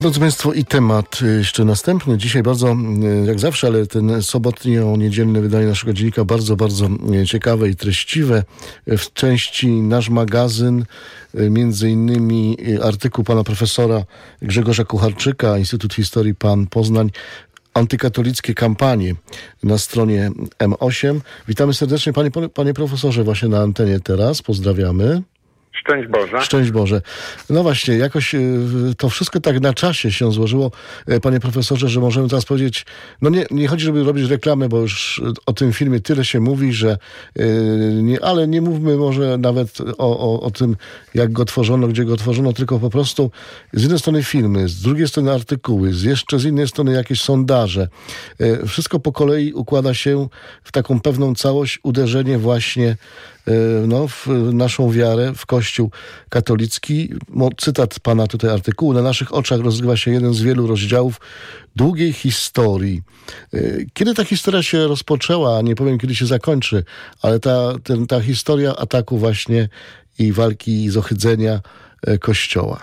Drodzy Państwo, i temat jeszcze następny. Dzisiaj bardzo, jak zawsze, ale ten sobotnio-niedzielne wydanie naszego dziennika bardzo ciekawe i treściwe. W części Nasz Magazyn, między innymi artykuł pana profesora Grzegorza Kucharczyka, Instytut Historii PAN Poznań, antykatolickie kampanie na stronie M8. Witamy serdecznie panie profesorze właśnie na antenie teraz. Pozdrawiamy. Szczęść Boże. Szczęść Boże. No właśnie, jakoś to wszystko tak na czasie się złożyło, panie profesorze, że możemy teraz powiedzieć, no nie chodzi, żeby robić reklamę, bo już o tym filmie tyle się mówi, że ale nie mówmy może nawet o tym, jak go tworzono, gdzie go tworzono, tylko po prostu z jednej strony filmy, z drugiej strony artykuły, jeszcze z innej strony jakieś sondaże. Wszystko po kolei układa się w taką pewną całość, uderzenie właśnie w naszą wiarę, w Kościół katolicki. Cytat pana tutaj artykułu. Na naszych oczach rozgrywa się jeden z wielu rozdziałów długiej historii. Kiedy ta historia się rozpoczęła, nie powiem kiedy się zakończy, ale ta historia ataku właśnie i walki i zohydzenia Kościoła.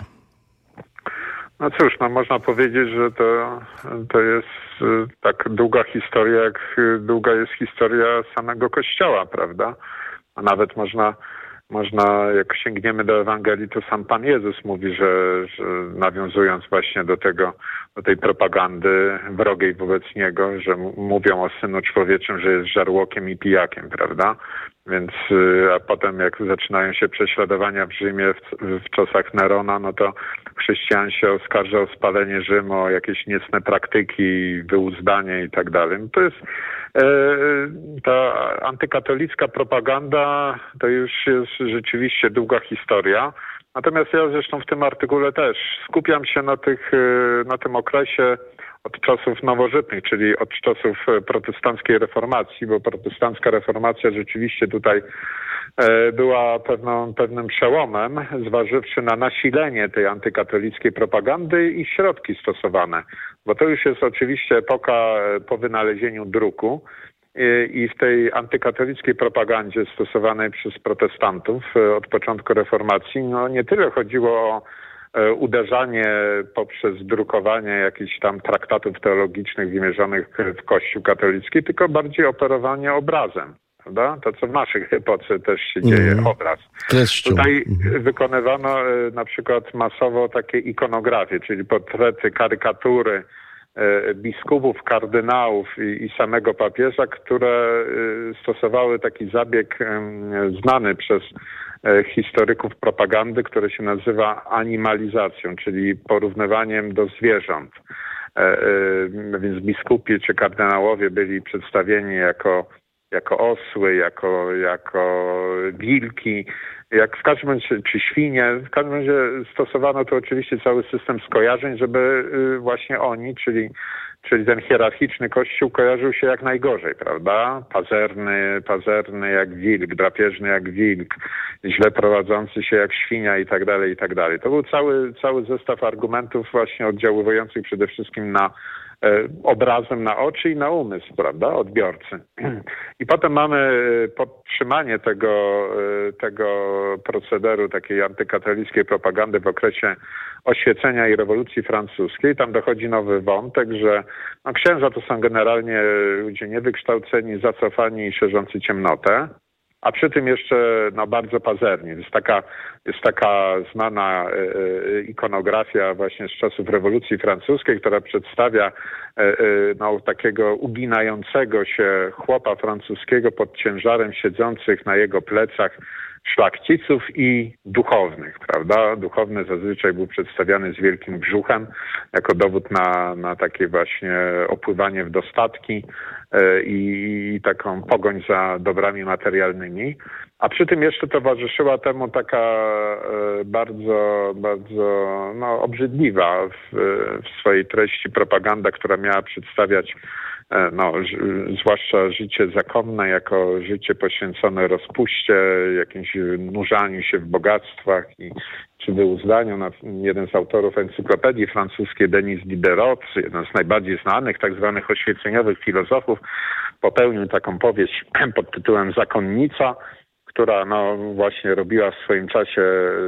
No cóż, można powiedzieć, że to jest tak długa historia, jak długa jest historia samego Kościoła, prawda? A nawet można, jak sięgniemy do Ewangelii, to sam Pan Jezus mówi, że nawiązując właśnie do tej propagandy wrogiej wobec Niego, że mówią o Synu Człowieczym, że jest żarłokiem i pijakiem, prawda? Więc, a potem jak zaczynają się prześladowania w Rzymie w czasach Nerona, no to chrześcijan się oskarża o spalenie Rzymu, o jakieś niecne praktyki, wyuzdanie i tak dalej. To jest ta antykatolicka propaganda, to już jest rzeczywiście długa historia. Natomiast ja zresztą w tym artykule też skupiam się na tym okresie od czasów nowożytnych, czyli od czasów protestanckiej reformacji, bo protestancka reformacja rzeczywiście tutaj była pewnym przełomem, zważywszy na nasilenie tej antykatolickiej propagandy i środki stosowane. Bo to już jest oczywiście epoka po wynalezieniu druku i w tej antykatolickiej propagandzie stosowanej przez protestantów od początku reformacji, nie tyle chodziło o uderzanie poprzez drukowanie jakichś tam traktatów teologicznych wymierzonych w Kościół katolicki, tylko bardziej operowanie obrazem. Prawda? To, co w naszej epoce też się dzieje, obraz. Treścią. Tutaj wykonywano na przykład masowo takie ikonografie, czyli portrety, karykatury biskupów, kardynałów i samego papieża, które stosowały taki zabieg znany przez historyków propagandy, który się nazywa animalizacją, czyli porównywaniem do zwierząt. Więc biskupi czy kardynałowie byli przedstawieni jako osły, jako wilki, jak w każdym razie, czy świnie. W każdym razie stosowano tu oczywiście cały system skojarzeń, żeby właśnie oni, czyli ten hierarchiczny kościół kojarzył się jak najgorzej, prawda? Pazerny jak wilk, drapieżny jak wilk, źle prowadzący się jak świnia i tak dalej, i tak dalej. To był cały zestaw argumentów właśnie oddziaływujących przede wszystkim na obrazem na oczy i na umysł, prawda, odbiorcy. I potem mamy podtrzymanie tego procederu takiej antykatolickiej propagandy w okresie oświecenia i rewolucji francuskiej. Tam dochodzi nowy wątek, że księża to są generalnie ludzie niewykształceni, zacofani i szerzący ciemnotę. A przy tym jeszcze bardzo pazerni. Jest taka znana ikonografia właśnie z czasów rewolucji francuskiej, która przedstawia takiego uginającego się chłopa francuskiego pod ciężarem siedzących na jego plecach szlachciców i duchownych, prawda? Duchowny zazwyczaj był przedstawiany z wielkim brzuchem jako dowód na takie właśnie opływanie w dostatki i taką pogoń za dobrami materialnymi. A przy tym jeszcze towarzyszyła temu taka bardzo obrzydliwa w swojej treści propaganda, która miała przedstawiać zwłaszcza życie zakonne jako życie poświęcone rozpuście, jakimś nurzaniu się w bogactwach czy wyuzdaniu. Jeden z autorów encyklopedii francuskiej, Denis Diderot, jeden z najbardziej znanych tak zwanych oświeceniowych filozofów, popełnił taką powieść pod tytułem Zakonnica, która no właśnie robiła w swoim czasie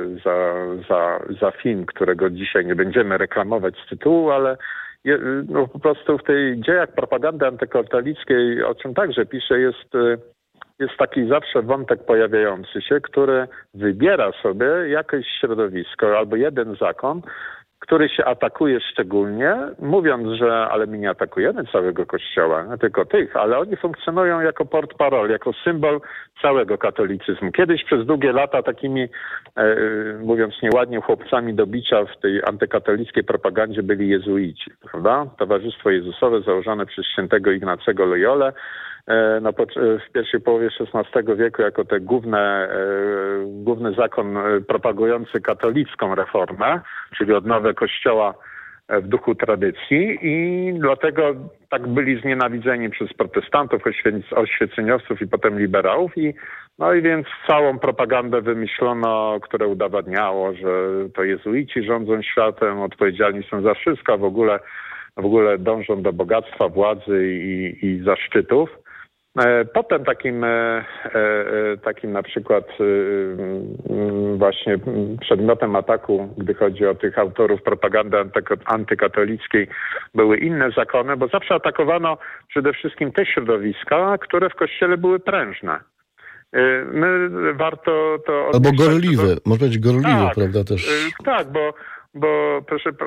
za film, którego dzisiaj nie będziemy reklamować z tytułu, ale no po prostu w tej dziejach propagandy antykatolickiej, o czym także pisze, jest taki zawsze wątek pojawiający się, który wybiera sobie jakieś środowisko albo jeden zakon, który się atakuje szczególnie, mówiąc, że ale my nie atakujemy całego Kościoła, nie tylko tych, ale oni funkcjonują jako portparol, jako symbol całego katolicyzmu. Kiedyś przez długie lata takimi, mówiąc nieładnie, chłopcami do bicia w tej antykatolickiej propagandzie byli jezuici, prawda? Towarzystwo Jezusowe założone przez świętego Ignacego Loyolę w pierwszej połowie XVI wieku jako te główny zakon propagujący katolicką reformę, czyli odnowę Kościoła w duchu tradycji i dlatego tak byli znienawidzeni przez protestantów, oświeceniowców i potem liberałów no i więc całą propagandę wymyślono, które udowadniało, że to jezuici rządzą światem, odpowiedzialni są za wszystko, a w ogóle dążą do bogactwa, władzy i zaszczytów. Potem takim na przykład właśnie przedmiotem ataku, gdy chodzi o tych autorów propagandy antykatolickiej, były inne zakony, bo zawsze atakowano przede wszystkim te środowiska, które w Kościele były prężne. Warto to... Albo gorliwe, może być gorliwe, tak, prawda też. Tak, bo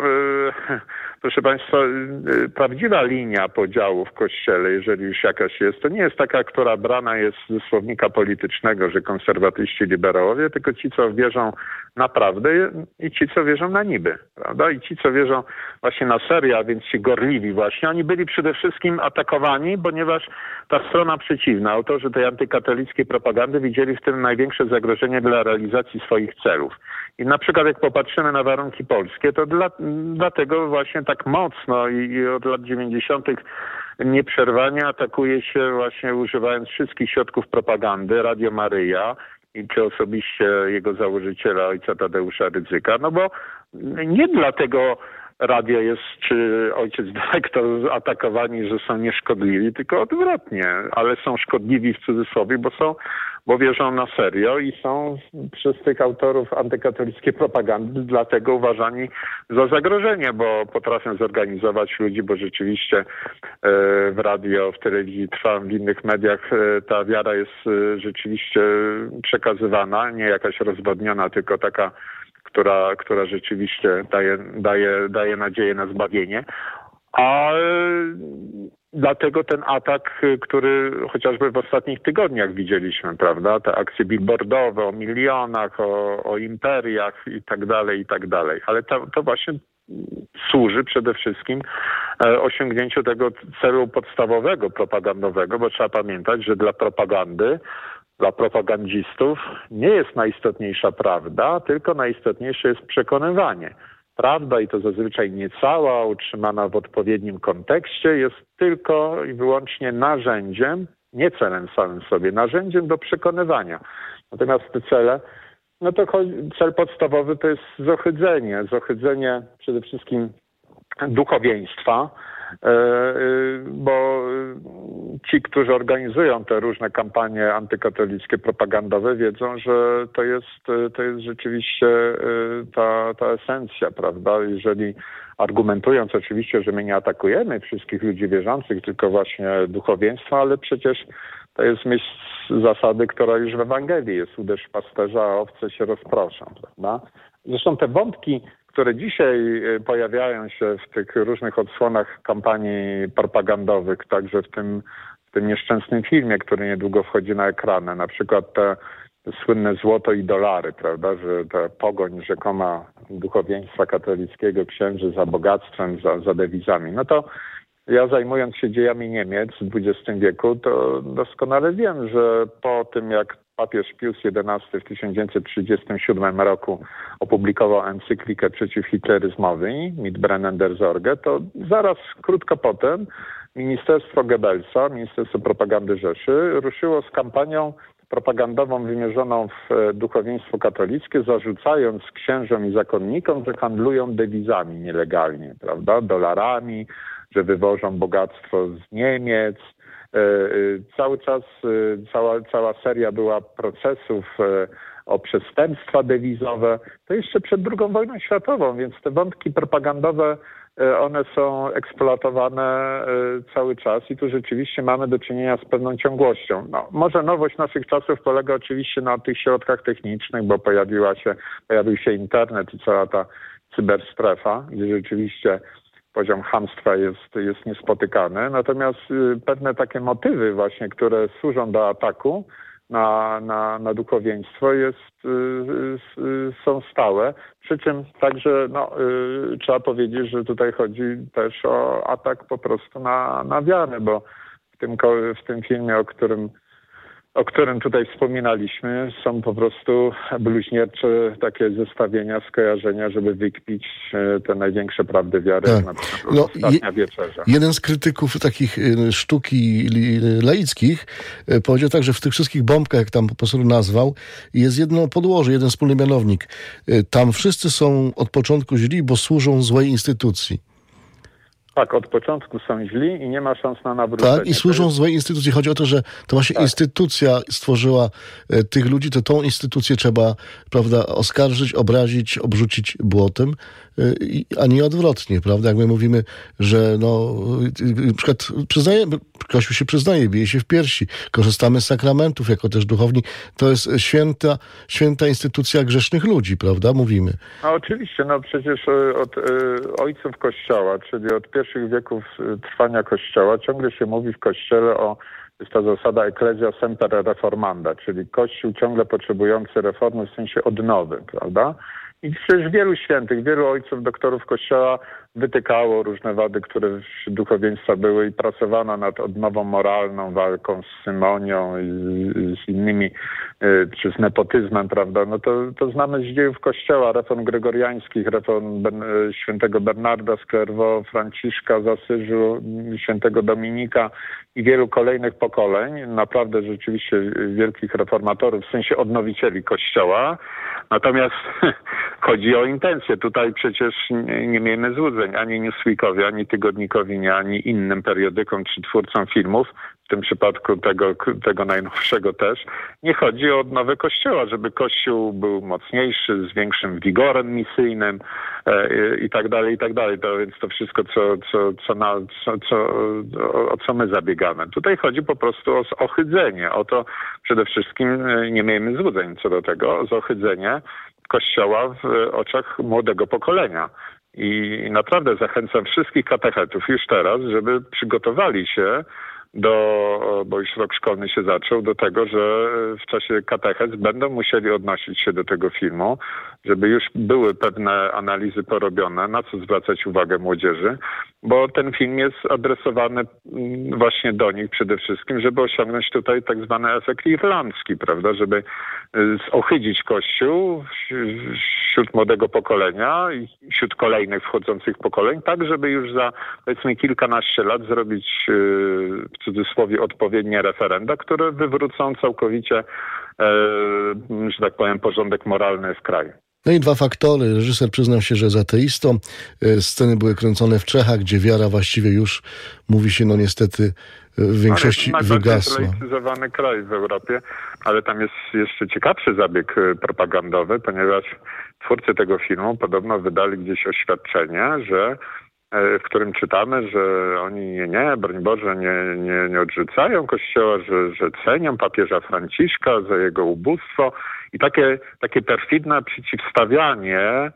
proszę Państwa, prawdziwa linia podziału w Kościele, jeżeli już jakaś jest, to nie jest taka, która brana jest ze słownika politycznego, że konserwatyści, liberałowie, tylko ci, co wierzą naprawdę i ci, co wierzą na niby, prawda? I ci, co wierzą właśnie na serio, a więc ci gorliwi właśnie, oni byli przede wszystkim atakowani, ponieważ ta strona przeciwna, autorzy tej antykatolickiej propagandy widzieli w tym największe zagrożenie dla realizacji swoich celów. I na przykład jak popatrzymy na warunki polskie, to dlatego właśnie tak mocno i od lat 90. nieprzerwanie atakuje się właśnie używając wszystkich środków propagandy, Radio Maryja, i czy osobiście jego założyciela, ojca Tadeusza Rydzyka, no bo nie dlatego radio jest, czy ojciec dyrektor atakowani, że są nieszkodliwi, tylko odwrotnie, ale są szkodliwi w cudzysłowie, bo wierzą na serio i są przez tych autorów antykatolickiej propagandy dlatego uważani za zagrożenie, bo potrafią zorganizować ludzi, bo rzeczywiście w radio, w telewizji trwa, w innych mediach ta wiara jest rzeczywiście przekazywana, nie jakaś rozwodniona, tylko taka, która rzeczywiście daje nadzieję na zbawienie. A dlatego ten atak, który chociażby w ostatnich tygodniach widzieliśmy, prawda? Te akcje billboardowe o milionach, o imperiach i tak dalej. Ale to właśnie służy przede wszystkim osiągnięciu tego celu podstawowego, propagandowego, bo trzeba pamiętać, że dla propagandzistów nie jest najistotniejsza prawda, tylko najistotniejsze jest przekonywanie. Prawda, i to zazwyczaj niecała, utrzymana w odpowiednim kontekście, jest tylko i wyłącznie narzędziem, nie celem samym sobie, narzędziem do przekonywania. Natomiast te cele, no to cel podstawowy to jest zohydzenie przede wszystkim duchowieństwa, bo ci, którzy organizują te różne kampanie antykatolickie, propagandowe, wiedzą, że to jest rzeczywiście ta esencja, prawda? Jeżeli argumentując oczywiście, że my nie atakujemy wszystkich ludzi wierzących, tylko właśnie duchowieństwa, ale przecież to jest myśl zasady, która już w Ewangelii jest: uderz pasterza, a owce się rozproszą, prawda? Zresztą te wątki, które dzisiaj pojawiają się w tych różnych odsłonach kampanii propagandowych, także w tym nieszczęsnym filmie, który niedługo wchodzi na ekrany, na przykład te słynne złoto i dolary, prawda, że ta pogoń rzekoma duchowieństwa katolickiego, księży za bogactwem, za dewizami. No to ja, zajmując się dziejami Niemiec w XX wieku, to doskonale wiem, że po tym jak papież Pius XI w 1937 roku opublikował encyklikę przeciw hitleryzmowi, Mit Brennen der Sorge, to zaraz krótko potem Ministerstwo Goebbelsa, Ministerstwo Propagandy Rzeszy, ruszyło z kampanią propagandową wymierzoną w duchowieństwo katolickie, zarzucając księżom i zakonnikom, że handlują dewizami nielegalnie, prawda, dolarami, że wywożą bogactwo z Niemiec, Cały czas, cała seria była procesów o przestępstwa dewizowe. To jeszcze przed II wojną światową, więc te wątki propagandowe, one są eksploatowane cały czas i tu rzeczywiście mamy do czynienia z pewną ciągłością. No, może nowość naszych czasów polega oczywiście na tych środkach technicznych, bo pojawił się internet i cała ta cyberstrefa, gdzie rzeczywiście poziom chamstwa jest niespotykany. Natomiast pewne takie motywy właśnie, które służą do ataku na duchowieństwo są stałe. Przy czym także trzeba powiedzieć, że tutaj chodzi też o atak po prostu na wiarę, bo w tym filmie, o którym tutaj wspominaliśmy, są po prostu bluźniercze takie zestawienia, skojarzenia, żeby wykpić te największe prawdy wiary, jak na przykład Ostatnia Wieczerza. Jeden z krytyków takich sztuki laickich powiedział tak, że w tych wszystkich bombkach, jak tam profesor nazwał, jest jedno podłoże, jeden wspólny mianownik. Tam wszyscy są od początku źli, bo służą złej instytucji. Tak, od początku są źli i nie ma szans na nawrócenie. Tak, i służą złej instytucji. Chodzi o to, że to właśnie instytucja stworzyła tych ludzi, to tą instytucję trzeba, prawda, oskarżyć, obrazić, obrzucić błotem, a nie odwrotnie, prawda? Jak my mówimy, że na przykład Kościół się przyznaje, bije się w piersi, korzystamy z sakramentów jako też duchowni. To jest święta instytucja grzesznych ludzi, prawda? Mówimy. No oczywiście, przecież od ojców Kościoła, czyli od pierwszych wieków trwania Kościoła, ciągle się mówi w Kościele jest ta zasada ecclesia semper reformanda, czyli Kościół ciągle potrzebujący reformy w sensie odnowy, prawda? I przecież wielu świętych, wielu ojców, doktorów Kościoła wytykało różne wady, które wśród duchowieństwa były i pracowano nad odnową moralną, walką z symonią i z innymi, czy z nepotyzmem, prawda? To znamy z dziejów Kościoła, reform gregoriańskich, reform świętego Bernarda z Clairvaux, Franciszka z Asyżu, świętego Dominika i wielu kolejnych pokoleń, naprawdę rzeczywiście wielkich reformatorów, w sensie odnowicieli Kościoła. Natomiast chodzi o intencje. Tutaj przecież nie miejmy złudzeń. Ani Newsweekowi, ani Tygodnikowi, ani innym periodykom czy twórcom filmów, w tym przypadku tego najnowszego też, nie chodzi o odnowę Kościoła, żeby Kościół był mocniejszy, z większym wigorem misyjnym i tak dalej, i tak dalej. Więc to wszystko, o co my zabiegamy. Tutaj chodzi po prostu o ohydzenie, o to przede wszystkim, nie miejmy złudzeń co do tego, o zohydzenie Kościoła w oczach młodego pokolenia. I naprawdę zachęcam wszystkich katechetów już teraz, żeby przygotowali się bo już rok szkolny się zaczął, do tego, że w czasie katechez będą musieli odnosić się do tego filmu, żeby już były pewne analizy porobione, na co zwracać uwagę młodzieży, bo ten film jest adresowany właśnie do nich przede wszystkim, żeby osiągnąć tutaj tak zwany efekt irlandzki, prawda, żeby ohydzić Kościół wśród młodego pokolenia i wśród kolejnych wchodzących pokoleń, tak żeby już za powiedzmy kilkanaście lat zrobić w cudzysłowie odpowiednie referenda, które wywrócą całkowicie, że tak powiem, porządek moralny w kraju. No i dwa faktory. Reżyser przyznał się, że jest ateistą. Sceny były kręcone w Czechach, gdzie wiara właściwie już, mówi się, niestety w większości wygasła. To jest zlaicyzowany kraj w Europie, ale tam jest jeszcze ciekawszy zabieg propagandowy, ponieważ twórcy tego filmu podobno wydali gdzieś oświadczenie, w którym czytamy, że oni broń Boże, nie odrzucają Kościoła, że cenią papieża Franciszka za jego ubóstwo i takie perfidne przeciwstawianie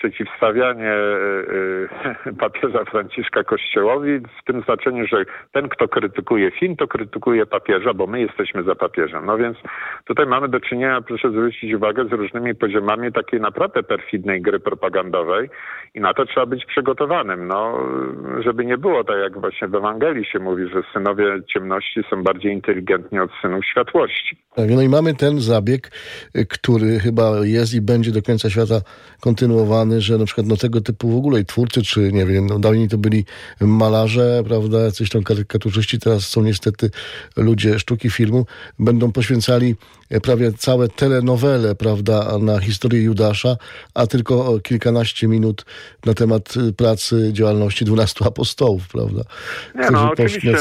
papieża Franciszka Kościołowi w tym znaczeniu, że ten, kto krytykuje film, to krytykuje papieża, bo my jesteśmy za papieżem. No więc tutaj mamy do czynienia, proszę zwrócić uwagę, z różnymi poziomami takiej naprawdę perfidnej gry propagandowej i na to trzeba być przygotowanym. Żeby nie było tak, jak właśnie w Ewangelii się mówi, że synowie ciemności są bardziej inteligentni od synów światłości. Tak, no i mamy ten zabieg, który chyba jest i będzie do końca świata kontynuowany, że na przykład tego typu w ogóle i twórcy, czy nie wiem, dawniej to byli malarze, prawda, jacyś tam karykaturzyści, teraz są niestety ludzie sztuki filmu, będą poświęcali prawie całe telenowele, prawda, na historię Judasza, a tylko kilkanaście minut na temat pracy, działalności 12 apostołów, prawda? Nie, no oczywiście,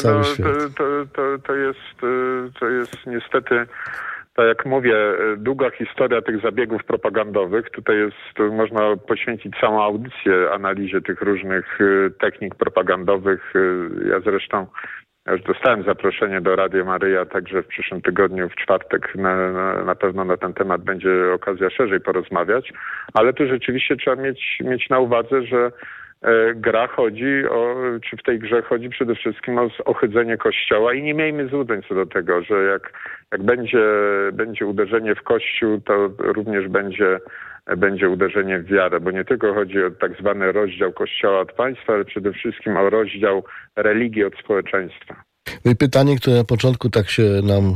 to jest niestety, tak jak mówię, długa historia tych zabiegów propagandowych. Tutaj można poświęcić całą audycję analizie tych różnych technik propagandowych. Ja zresztą już dostałem zaproszenie do Radio Maryja, także w przyszłym tygodniu, w czwartek na pewno na ten temat będzie okazja szerzej porozmawiać, ale tu rzeczywiście trzeba mieć na uwadze, że czy w tej grze chodzi przede wszystkim o ohydzenie Kościoła i nie miejmy złudzeń co do tego, że jak będzie uderzenie w Kościół, to również będzie uderzenie w wiarę, bo nie tylko chodzi o tak zwany rozdział Kościoła od państwa, ale przede wszystkim o rozdział religii od społeczeństwa. No i pytanie, które na początku tak się nam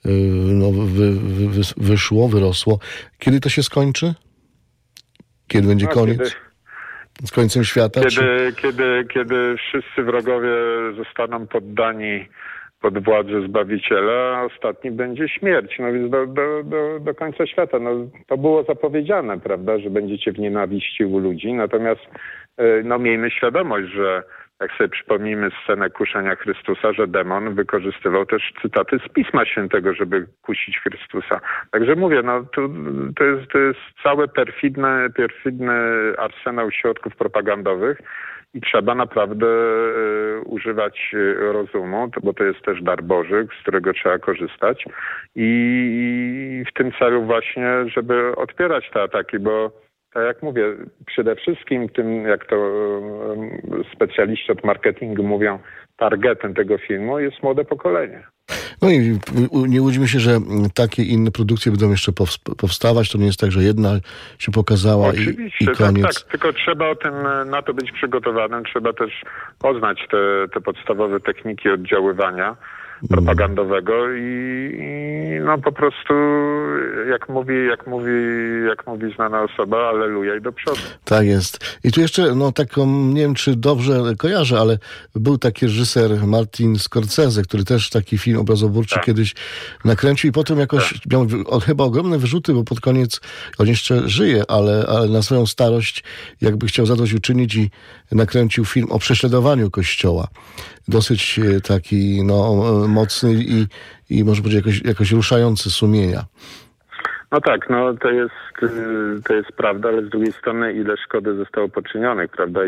wyrosło. Kiedy to się Kiedy będzie koniec? Z końcem świata? Kiedy wszyscy wrogowie zostaną poddani pod władzę Zbawiciela, a ostatni będzie śmierć. No więc do końca świata. No, to było zapowiedziane, prawda, że będziecie w nienawiści u ludzi. Natomiast miejmy świadomość, że jak sobie przypomnimy scenę kuszenia Chrystusa, że demon wykorzystywał też cytaty z Pisma Świętego, żeby kusić Chrystusa. Także mówię, to jest cały perfidny arsenał środków propagandowych i trzeba naprawdę używać rozumu, bo to jest też dar Boży, z którego trzeba korzystać i w tym celu właśnie, żeby odpierać te ataki, bo tak jak mówię, przede wszystkim tym, jak to specjaliści od marketingu mówią, targetem tego filmu jest młode pokolenie. No i nie łudźmy się, że takie inne produkcje będą jeszcze powstawać. To nie jest tak, że jedna się pokazała i koniec. Tak, tylko trzeba na to być przygotowanym. Trzeba też poznać te podstawowe techniki oddziaływania propagandowego i po prostu jak mówi znana osoba, alleluja i do przodu. Tak jest. I tu jeszcze taką, nie wiem czy dobrze kojarzę, ale był taki reżyser Martin Scorsese, który też taki film obrazoburczy kiedyś nakręcił i potem jakoś miał chyba ogromne wyrzuty, bo pod koniec on jeszcze żyje, ale na swoją starość jakby chciał zadośćuczynić i nakręcił film o prześladowaniu Kościoła. Dosyć taki mocny i może powiedzieć jakoś ruszający sumienia. No tak, to jest prawda, ale z drugiej strony ile szkody zostało poczynionych, prawda,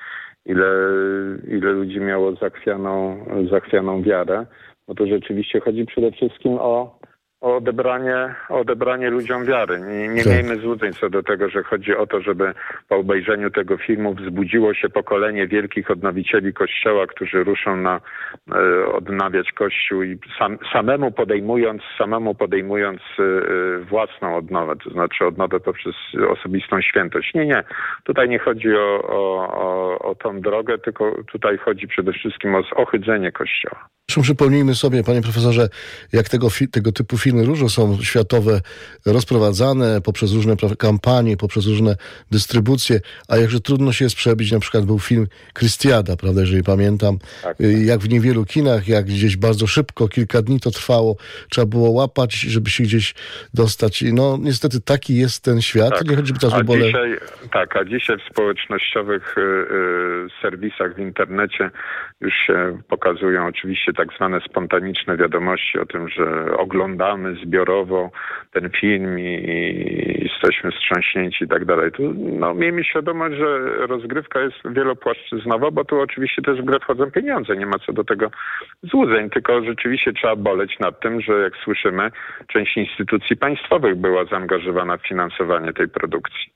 ile ludzi miało zachwianą wiarę, bo to rzeczywiście chodzi przede wszystkim o odebranie ludziom wiary. Nie miejmy złudzeń co do tego, że chodzi o to, żeby po obejrzeniu tego filmu wzbudziło się pokolenie wielkich odnowicieli Kościoła, którzy ruszą odnawiać Kościół i samemu podejmując własną odnowę, to znaczy odnowę poprzez osobistą świętość. Nie. Tutaj nie chodzi o tą drogę, tylko tutaj chodzi przede wszystkim o ohydzenie Kościoła. Przypomnijmy sobie, panie profesorze, jak tego typu filmy różne są światowe rozprowadzane poprzez różne kampanie, poprzez różne dystrybucje, a jakże trudno się jest przebić. Na przykład był film Krystiada, prawda, jeżeli pamiętam, jak w niewielu kinach, jak gdzieś bardzo szybko, kilka dni to trwało, trzeba było łapać, żeby się gdzieś dostać. Niestety taki jest ten świat. Nie chodzi a dzisiaj w społecznościowych serwisach w internecie już się pokazują oczywiście tak zwane spontaniczne wiadomości o tym, że oglądamy zbiorowo ten film i jesteśmy wstrząśnięci i tak dalej. Tu miejmy świadomość, że rozgrywka jest wielopłaszczyznowa, bo tu oczywiście też w grę wchodzą pieniądze. Nie ma co do tego złudzeń, tylko rzeczywiście trzeba boleć nad tym, że jak słyszymy, część instytucji państwowych była zaangażowana w finansowanie tej produkcji.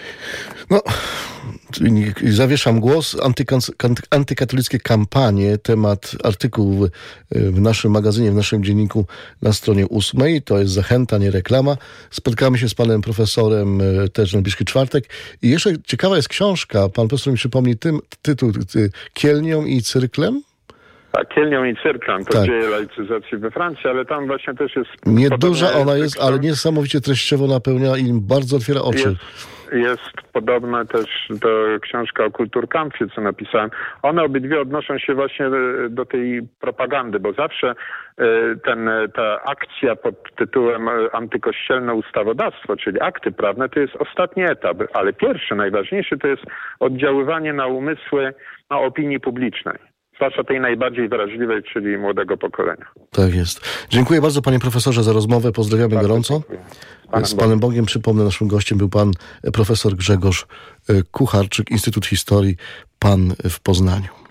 Zawieszam głos. Antykatolickie kampanie, temat artykułu w naszym magazynie, w naszym dzienniku na stronie 8. To jest zachęta, nie reklama. Spotkamy się z panem profesorem też w najbliższy czwartek. I jeszcze ciekawa jest książka. Pan profesor mi przypomni tytuł Kielnią i cyrklem? Tak, Kielnią i cyrklem. To dzieje laicyzacji we Francji, ale tam właśnie też jest... Nieduża ona jest, ale niesamowicie treściowo napełnia i bardzo otwiera oczy. jest podobna też do książka o Kulturkampfie, co napisałem. One obydwie odnoszą się właśnie do tej propagandy, bo zawsze ta akcja pod tytułem antykościelne ustawodawstwo, czyli akty prawne, to jest ostatni etap, ale pierwszy, najważniejszy, to jest oddziaływanie na umysły opinii publicznej. Zwłaszcza tej najbardziej wrażliwej, czyli młodego pokolenia. Tak jest. Dziękuję bardzo, panie profesorze, za rozmowę. Pozdrawiamy gorąco. Z Panem Bogiem. Przypomnę, naszym gościem był pan profesor Grzegorz Kucharczyk, Instytut Historii PAN w Poznaniu.